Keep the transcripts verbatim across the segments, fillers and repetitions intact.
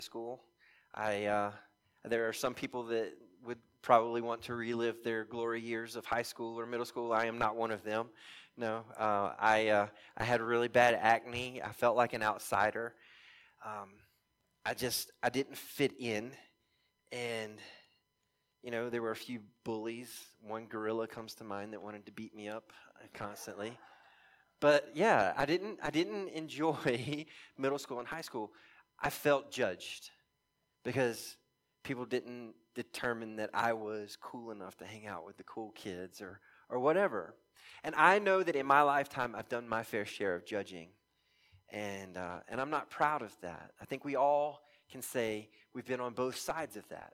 school. I uh, there are some people that would probably want to relive their glory years of high school or middle school. I am not one of them. No, uh, I uh, I had really bad acne. I felt like an outsider. Um, I just I didn't fit in, and you know there were a few bullies. One gorilla comes to mind that wanted to beat me up constantly. But yeah, I didn't I didn't enjoy middle school and high school. I felt judged because people didn't determine that I was cool enough to hang out with the cool kids or or whatever. And I know that in my lifetime I've done my fair share of judging, and uh, and I'm not proud of that. I think we all can say we've been on both sides of that.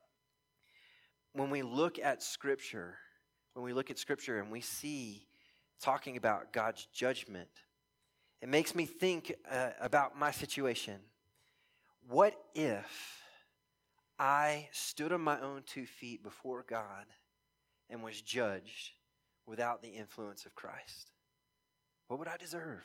When we look at Scripture, when we look at Scripture and we see talking about God's judgment, it makes me think uh, about my situation. What if I stood on my own two feet before God and was judged without the influence of Christ? What would I deserve?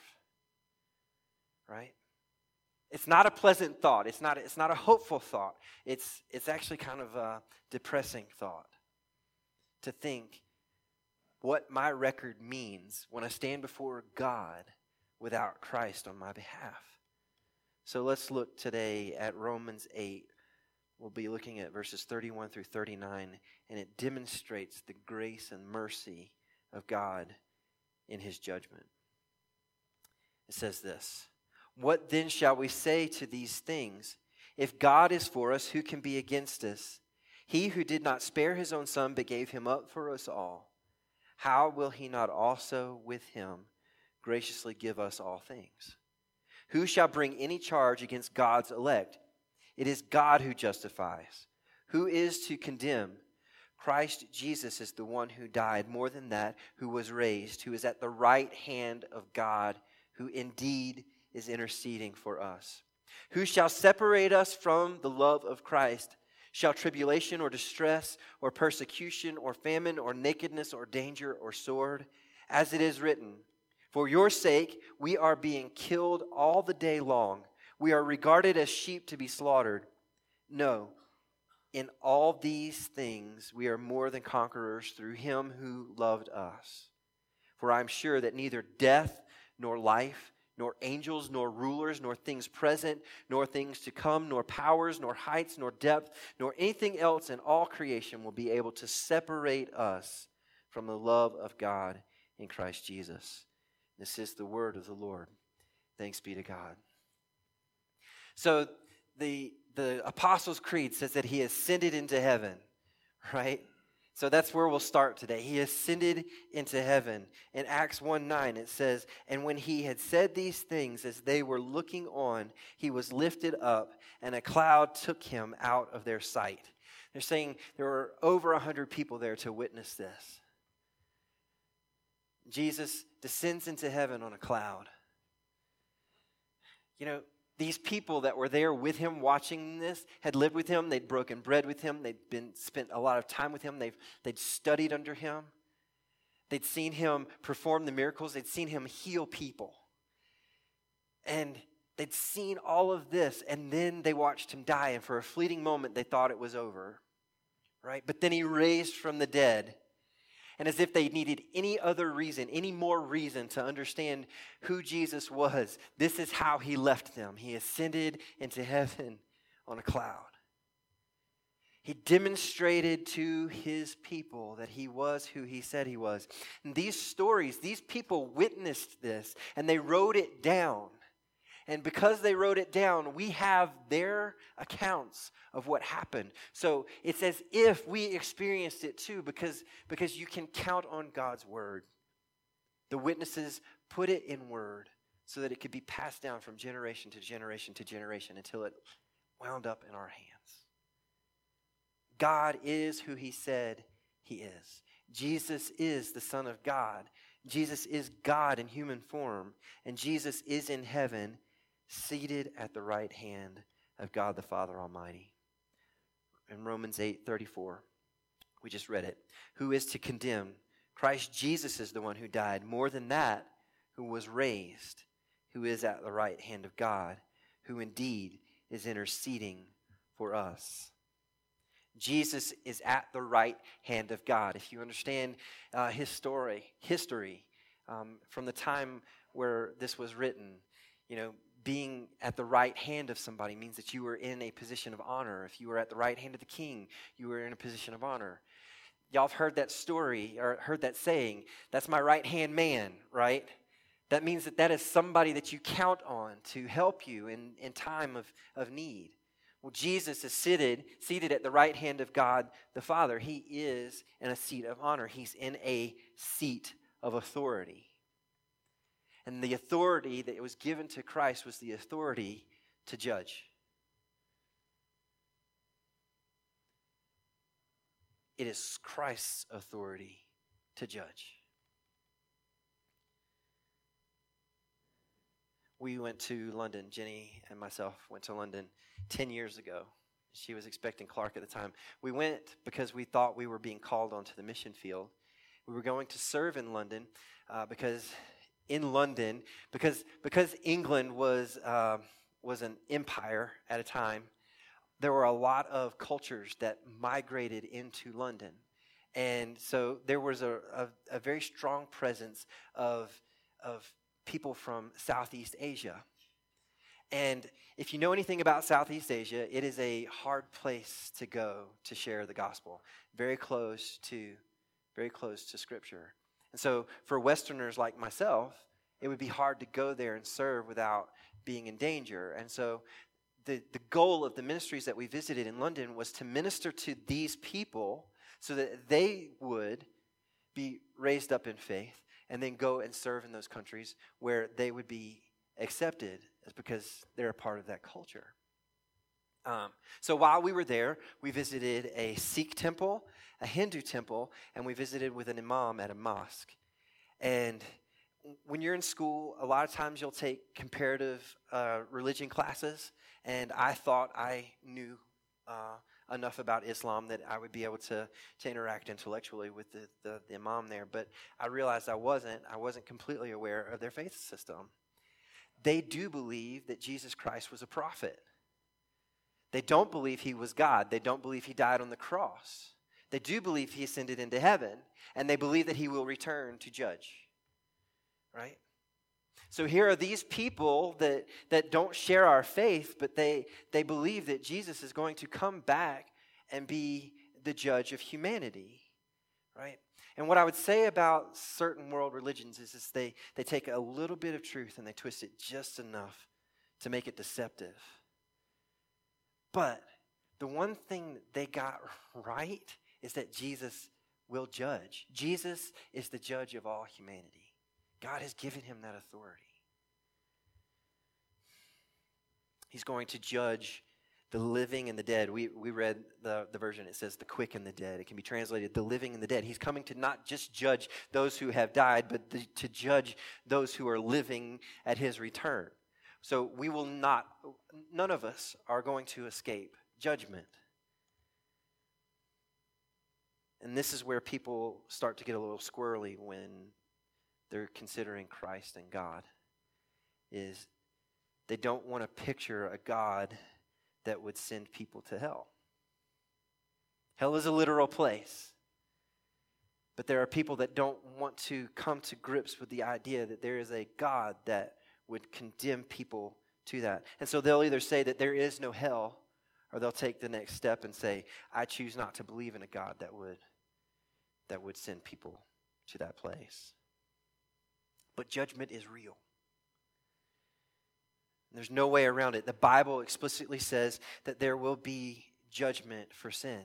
Right? It's not a pleasant thought. It's not, it's not a hopeful thought. It's, it's actually kind of a depressing thought to think what my record means when I stand before God without Christ on my behalf. So let's look today at Romans eight. We'll be looking at verses thirty-one through thirty-nine, and it demonstrates the grace and mercy of God in His judgment. It says this: "What then shall we say to these things? If God is for us, who can be against us? He who did not spare His own Son, but gave Him up for us all, how will He not also with Him graciously give us all things? Who shall bring any charge against God's elect? It is God who justifies. Who is to condemn? Christ Jesus is the one who died, more than that, who was raised, who is at the right hand of God, who indeed is interceding for us. Who shall separate us from the love of Christ? Shall tribulation or distress or persecution or famine or nakedness or danger or sword? As it is written, for your sake we are being killed all the day long. We are regarded as sheep to be slaughtered. No, in all these things we are more than conquerors through Him who loved us. For I am sure that neither death nor life, nor angels, nor rulers, nor things present, nor things to come, nor powers, nor heights, nor depth, nor anything else in all creation will be able to separate us from the love of God in Christ Jesus." This is the word of the Lord. Thanks be to God. So the, the Apostles' Creed says that He ascended into heaven, right? So that's where we'll start today. He ascended into heaven. In Acts one nine it says, "And when He had said these things, as they were looking on, He was lifted up, and a cloud took Him out of their sight." They're saying there were over one hundred people there to witness this. Jesus descends into heaven on a cloud. You know, these people that were there with Him watching this had lived with Him. They'd broken bread with Him. They'd been spent a lot of time with Him. They've, they'd studied under Him. They'd seen Him perform the miracles. They'd seen Him heal people. And they'd seen all of this, and then they watched Him die, and for a fleeting moment they thought it was over, right? But then He raised from the dead. And as if they needed any other reason, any more reason to understand who Jesus was, this is how He left them. He ascended into heaven on a cloud. He demonstrated to His people that He was who He said He was. And these stories, these people witnessed this, and they wrote it down. And because they wrote it down, we have their accounts of what happened. So it's as if we experienced it too, because, because you can count on God's word. The witnesses put it in word so that it could be passed down from generation to generation to generation until it wound up in our hands. God is who He said He is. Jesus is the Son of God. Jesus is God in human form. And Jesus is in heaven, seated at the right hand of God the Father Almighty. In Romans eight thirty-four, we just read it. Who is to condemn? Christ Jesus is the one who died. More than that, who was raised, who is at the right hand of God, who indeed is interceding for us. Jesus is at the right hand of God. If you understand uh, his story, history, um, from the time where this was written, you know, being at the right hand of somebody means that you were in a position of honor. If you were at the right hand of the king, you were in a position of honor. Y'all have heard that story or heard that saying, that's my right hand man, right? That means that that is somebody that you count on to help you in, in time of, of need. Well, Jesus is seated, seated at the right hand of God the Father. He is in a seat of honor. He's in a seat of authority. And the authority that was given to Christ was the authority to judge. It is Christ's authority to judge. We went to London. Jenny and myself went to London ten years ago. She was expecting Clark at the time. We went because we thought we were being called onto the mission field. We were going to serve in London uh, because in London, because because England was uh, was an empire at a time, there were a lot of cultures that migrated into London. And so there was a, a, a very strong presence of, of people from Southeast Asia. And if you know anything about Southeast Asia, it is a hard place to go to share the gospel. Very close to, very close to Scripture. And so for Westerners like myself, it would be hard to go there and serve without being in danger. And so the, the goal of the ministries that we visited in London was to minister to these people so that they would be raised up in faith and then go and serve in those countries where they would be accepted as because they're a part of that culture. Um, so while we were there, we visited a Sikh temple, a Hindu temple, and we visited with an imam at a mosque. And when you're in school, a lot of times you'll take comparative uh, religion classes, and I thought I knew uh, enough about Islam that I would be able to, to interact intellectually with the, the, the imam there, but I realized I wasn't. I wasn't completely aware of their faith system. They do believe that Jesus Christ was a prophet. They don't believe he was God. They don't believe he died on the cross. They do believe he ascended into heaven, and they believe that he will return to judge. Right? So here are these people that, that don't share our faith, but they, they believe that Jesus is going to come back and be the judge of humanity. Right? And what I would say about certain world religions is, is they, they take a little bit of truth and they twist it just enough to make it deceptive. But the one thing that they got right is that Jesus will judge. Jesus is the judge of all humanity. God has given him that authority. He's going to judge the living and the dead. We we read the, the version, it says the quick and the dead. It can be translated the living and the dead. He's coming to not just judge those who have died, but the, to judge those who are living at his return. So we will not, none of us are going to escape judgment. And this is where people start to get a little squirrely when they're considering Christ and God, is they don't want to picture a God that would send people to hell. Hell is a literal place. But there are people that don't want to come to grips with the idea that there is a God that would condemn people to that. And so they'll either say that there is no hell, or they'll take the next step and say, I choose not to believe in a God that would, that would send people to that place. But judgment is real. There's no way around it. The Bible explicitly says that there will be judgment for sin.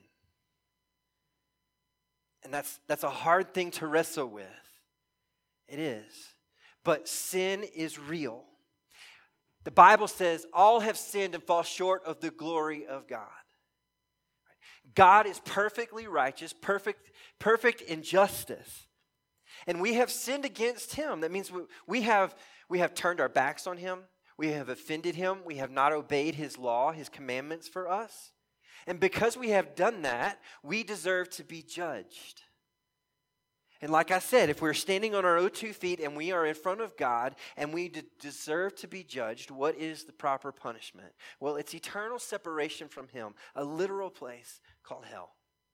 And that's, that's a hard thing to wrestle with. It is. But sin is real. The Bible says all have sinned and fall short of the glory of God. God is perfectly righteous, perfect, perfect in justice. And we have sinned against him. That means we have, we have turned our backs on him. We have offended him. We have not obeyed his law, his commandments for us. And because we have done that, we deserve to be judged. And like I said, if we're standing on our own two feet and we are in front of God and we d- deserve to be judged, what is the proper punishment? Well, it's eternal separation from Him, a literal place called hell.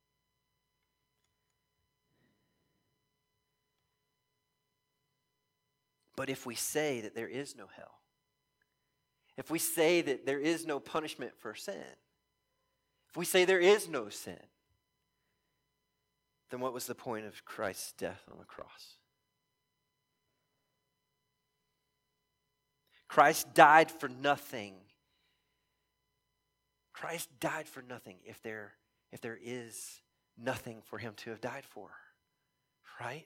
But if we say that there is no hell, if we say that there is no punishment for sin, if we say there is no sin, then what was the point of Christ's death on the cross? Christ died for nothing. Christ died for nothing if there, if there is nothing for Him to have died for. Right?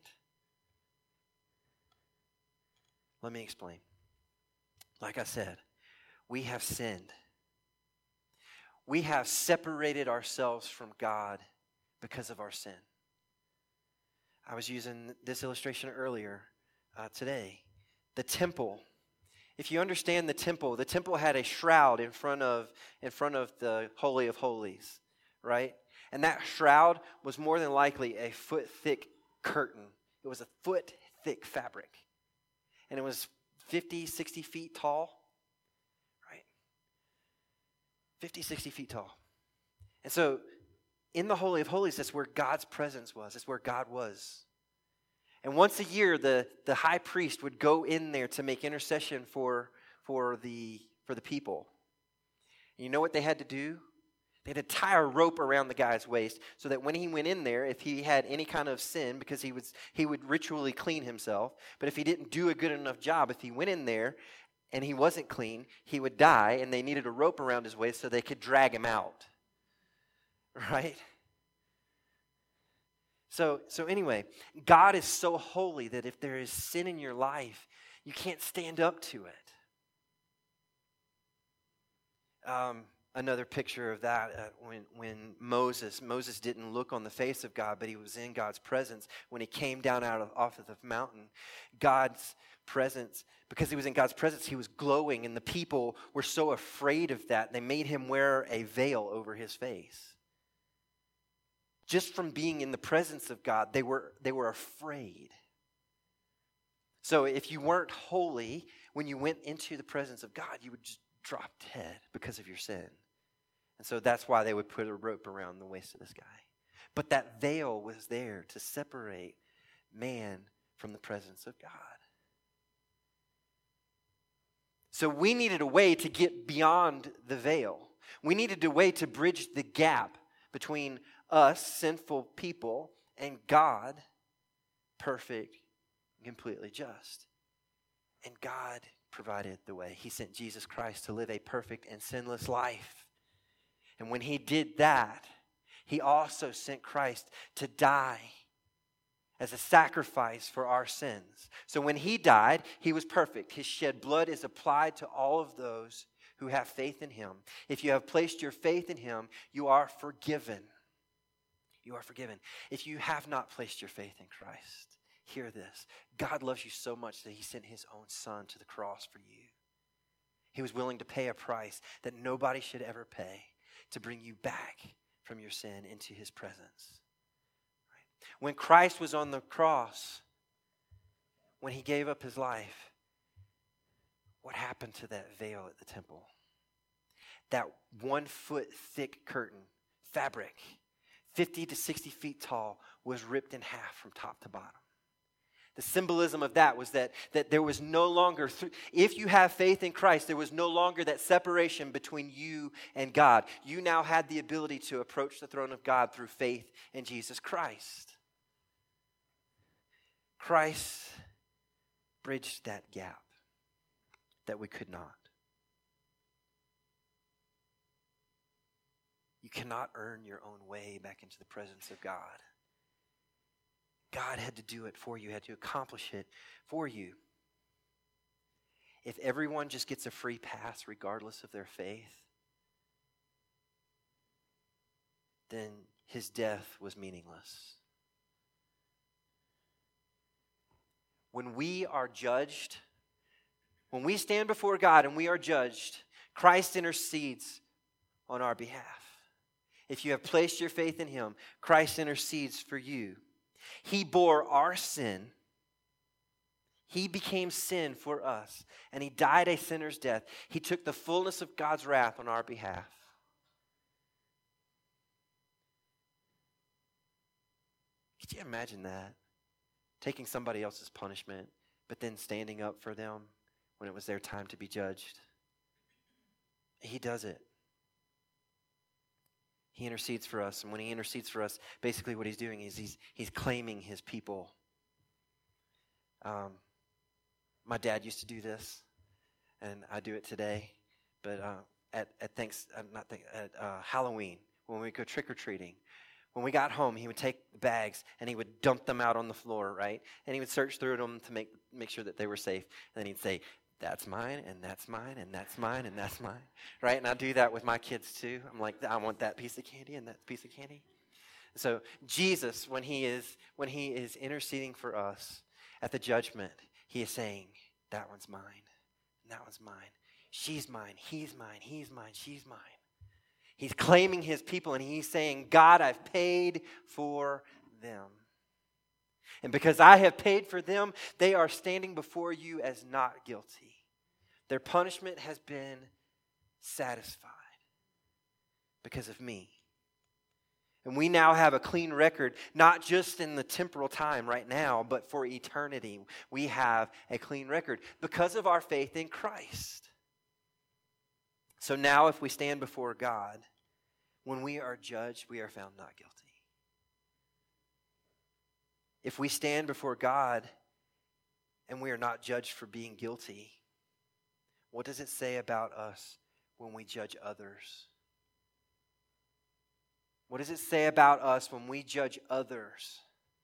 Let me explain. Like I said, we have sinned. We have separated ourselves from God because of our sin. I was using this illustration earlier uh, today. The temple. If you understand the temple, the temple had a shroud in front of in front of the Holy of Holies, right? And that shroud was more than likely a foot thick curtain. It was a foot thick fabric. And it was fifty, sixty feet tall, right? fifty, sixty feet tall. And so in the Holy of Holies, that's where God's presence was. That's where God was. And once a year, the, the high priest would go in there to make intercession for, for, the, for the people. And you know what they had to do? They had to tie a rope around the guy's waist so that when he went in there, if he had any kind of sin, because he, was, he would ritually clean himself, but if he didn't do a good enough job, if he went in there and he wasn't clean, he would die, and they needed a rope around his waist so they could drag him out. Right? So, so anyway, God is so holy that if there is sin in your life, you can't stand up to it. Um, another picture of that, uh, when, when Moses, Moses didn't look on the face of God, but he was in God's presence. When he came down out of, off of the mountain, God's presence, because he was in God's presence, he was glowing, and the people were so afraid of that, they made him wear a veil over his face. Just from being in the presence of God, they were, they were afraid. So if you weren't holy, when you went into the presence of God, you would just drop dead because of your sin. And so that's why they would put a rope around the waist of this guy. But that veil was there to separate man from the presence of God. So we needed a way to get beyond the veil. We needed a way to bridge the gap between us, sinful people, and God, perfect, completely just. And God provided the way. He sent Jesus Christ to live a perfect and sinless life. And when He did that, He also sent Christ to die as a sacrifice for our sins. So when He died, He was perfect. His shed blood is applied to all of those who have faith in Him. If you have placed your faith in Him, you are forgiven. You are forgiven. If you have not placed your faith in Christ, hear this. God loves you so much that He sent His own Son to the cross for you. He was willing to pay a price that nobody should ever pay to bring you back from your sin into His presence. Right? When Christ was on the cross, when He gave up His life, what happened to that veil at the temple? That one foot thick curtain, fabric, fifty to sixty feet tall, was ripped in half from top to bottom. The symbolism of that was that, that there was no longer, th- if you have faith in Christ, there was no longer that separation between you and God. You now had the ability to approach the throne of God through faith in Jesus Christ. Christ bridged that gap that we could not. You cannot earn your own way back into the presence of God. God had to do it for you, had to accomplish it for you. If everyone just gets a free pass regardless of their faith, then His death was meaningless. When we are judged, when we stand before God and we are judged, Christ intercedes on our behalf. If you have placed your faith in Him, Christ intercedes for you. He bore our sin. He became sin for us, and he died a sinner's death. He took the fullness of God's wrath on our behalf. Could you imagine that? Taking somebody else's punishment, but then standing up for them when it was their time to be judged. He does it. He intercedes for us, and when he intercedes for us, basically what he's doing is he's he's claiming his people. Um, my dad used to do this, and I do it today. But uh, at at thanks, uh, not think, at uh, Halloween when we go trick or treating, when we got home, he would take the bags and he would dump them out on the floor, right? And he would search through them to make make sure that they were safe. And then he'd say, "That's mine, and that's mine, and that's mine, and that's mine," right? And I do that with my kids too. I'm like, I want that piece of candy and that piece of candy. So Jesus, when he is when he is interceding for us at the judgment, he is saying, that one's mine, and that one's mine. She's mine, he's mine, he's mine, she's mine. He's claiming his people, and he's saying, God, I've paid for them. And because I have paid for them, they are standing before you as not guilty. Their punishment has been satisfied because of me. And we now have a clean record, not just in the temporal time right now, but for eternity. We have a clean record because of our faith in Christ. So now if we stand before God, when we are judged, we are found not guilty. If we stand before God and we are not judged for being guilty, what does it say about us when we judge others? What does it say about us when we judge others?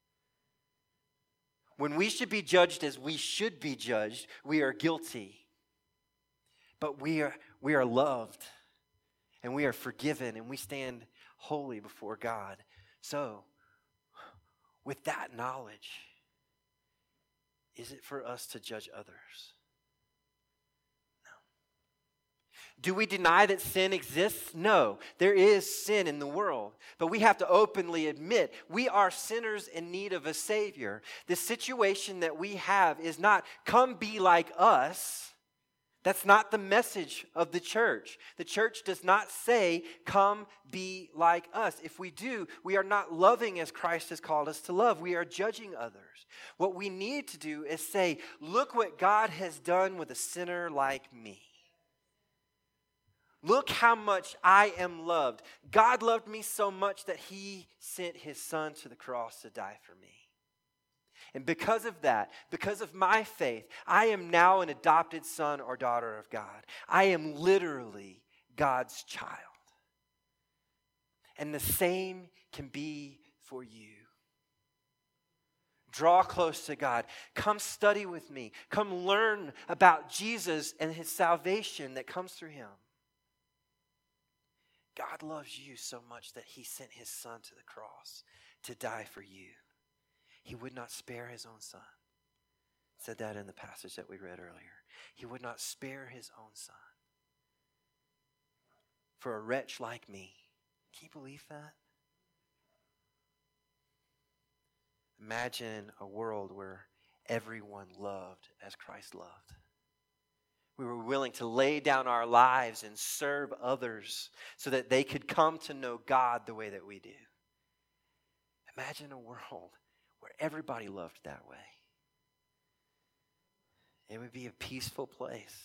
When we should be judged as we should be judged, we are guilty. But we are, we are loved, and we are forgiven, and we stand holy before God. So, with that knowledge, is it for us to judge others? Do we deny that sin exists? No. There is sin in the world. But we have to openly admit we are sinners in need of a Savior. The situation that we have is not, come be like us. That's not the message of the church. The church does not say, come be like us. If we do, we are not loving as Christ has called us to love. We are judging others. What we need to do is say, look what God has done with a sinner like me. Look how much I am loved. God loved me so much that he sent his son to the cross to die for me. And because of that, because of my faith, I am now an adopted son or daughter of God. I am literally God's child. And the same can be for you. Draw close to God. Come study with me. Come learn about Jesus and his salvation that comes through him. God loves you so much that he sent his son to the cross to die for you. He would not spare his own son. It said that in the passage that we read earlier. He would not spare his own son. For a wretch like me. Can you believe that? Imagine a world where everyone loved as Christ loved. We were willing to lay down our lives and serve others so that they could come to know God the way that we do. Imagine a world where everybody loved that way. It would be a peaceful place.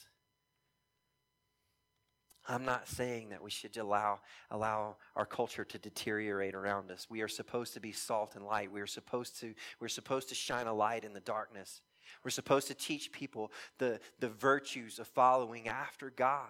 I'm not saying that we should allow, allow our culture to deteriorate around us. We are supposed to be salt and light. We are supposed to, we're supposed to shine a light in the darkness. We're supposed to teach people the, the virtues of following after God.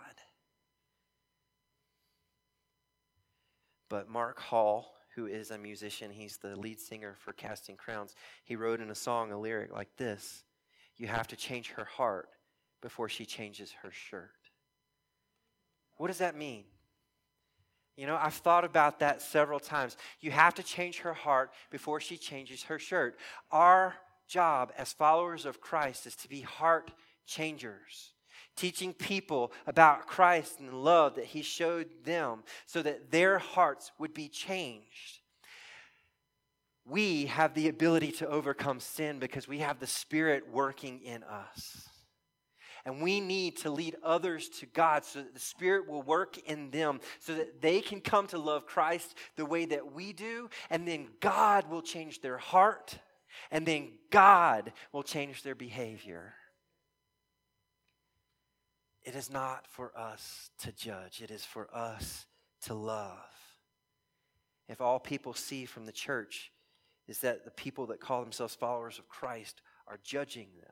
But Mark Hall, who is a musician, he's the lead singer for Casting Crowns, he wrote in a song a lyric like this: you have to change her heart before she changes her shirt. What does that mean? You know, I've thought about that several times. You have to change her heart before she changes her shirt. Our job as followers of Christ is to be heart changers, teaching people about Christ and the love that he showed them so that their hearts would be changed. we have the ability to overcome sin because we have the Spirit working in us. And we need to lead others to God so that the Spirit will work in them so that they can come to love Christ the way that we do. And then God will change their heart. And then God will change their behavior. It is not for us to judge. It is for us to love. If all people see from the church is that the people that call themselves followers of Christ are judging them,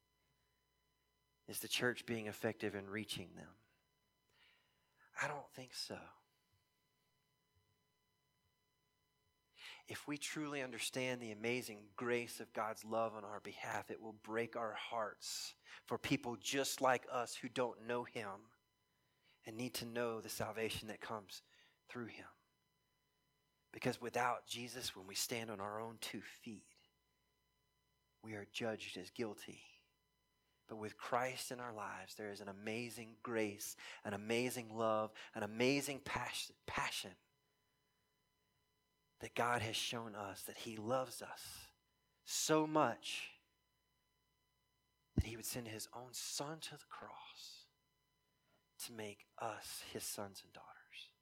is the church being effective in reaching them? I don't think so. If we truly understand the amazing grace of God's love on our behalf, it will break our hearts for people just like us who don't know Him and need to know the salvation that comes through Him. Because without Jesus, when we stand on our own two feet, we are judged as guilty. But with Christ in our lives, there is an amazing grace, an amazing love, an amazing passion, passion that God has shown us, that He loves us so much that He would send His own Son to the cross to make us His sons and daughters.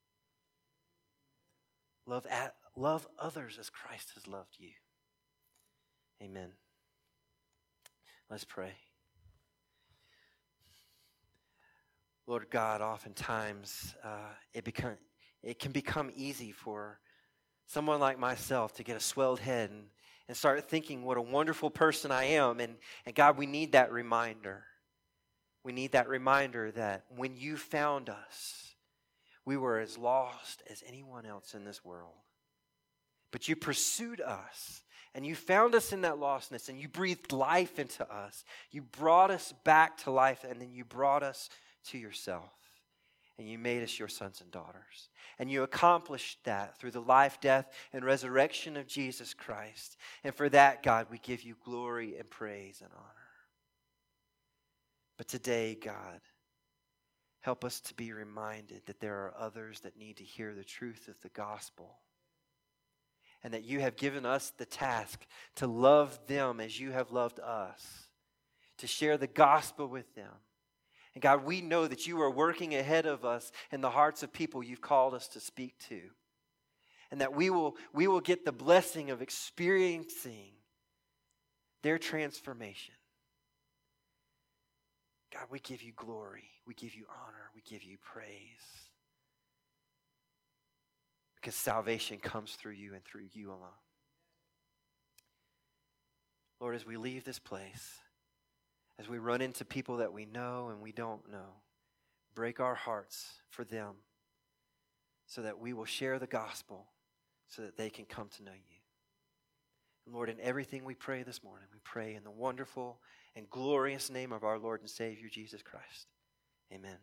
Love, at, love others as Christ has loved you. Amen. Let's pray. Lord God, oftentimes uh, it become it can become easy for someone like myself to get a swelled head and, and start thinking what a wonderful person I am. And, and God, we need that reminder. We need that reminder that when you found us, we were as lost as anyone else in this world. But you pursued us, and you found us in that lostness, and you breathed life into us. You brought us back to life, and then you brought us to yourself. And you made us your sons and daughters. And you accomplished that through the life, death, and resurrection of Jesus Christ. And for that, God, we give you glory and praise and honor. But today, God, help us to be reminded that there are others that need to hear the truth of the gospel. And that you have given us the task to love them as you have loved us. To share the gospel with them. And God, we know that you are working ahead of us in the hearts of people you've called us to speak to. And that we will, we will get the blessing of experiencing their transformation. God, we give you glory. We give you honor. We give you praise. Because salvation comes through you and through you alone. Lord, as we leave this place, as we run into people that we know and we don't know, break our hearts for them so that we will share the gospel so that they can come to know you. And Lord, in everything we pray this morning, we pray in the wonderful and glorious name of our Lord and Savior, Jesus Christ. Amen.